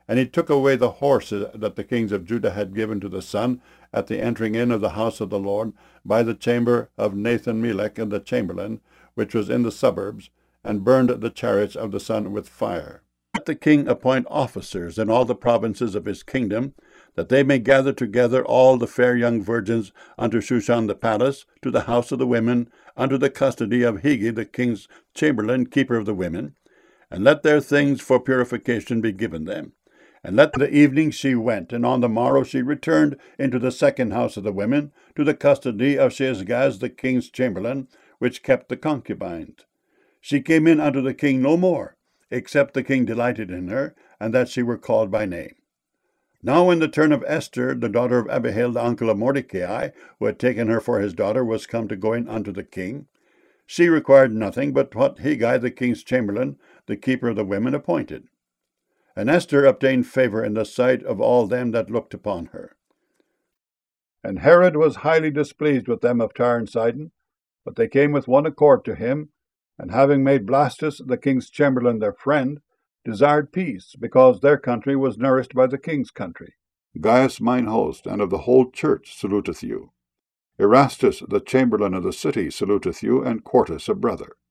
And he took away the horses that the kings of Judah had given to the sun at the entering in of the house of the Lord by the chamber of Nathan-melech and the chamberlain, which was in the suburbs, and burned the chariots of the sun with fire. Let the king appoint officers in all the provinces of his kingdom, that they may gather together all the fair young virgins unto Shushan the palace, to the house of the women, unto the custody of Hegi the king's chamberlain, keeper of the women, and let their things for purification be given them. And let the evening she went, and on the morrow she returned into the second house of the women, to the custody of Shaashgaz the king's chamberlain, which kept the concubines. She came in unto the king no more, except the king delighted in her, and that she were called by name. Now when the turn of Esther, the daughter of Abihail, the uncle of Mordecai, who had taken her for his daughter, was come to go in unto the king, she required nothing but what Hegai the king's chamberlain, the keeper of the women, appointed. And Esther obtained favor in the sight of all them that looked upon her. And Herod was highly displeased with them of Tyre and Sidon, but they came with one accord to him, and having made Blastus the king's chamberlain their friend, desired peace, because their country was nourished by the king's country. Gaius mine host, and of the whole church, saluteth you. Erastus the chamberlain of the city saluteth you, and Quartus a brother.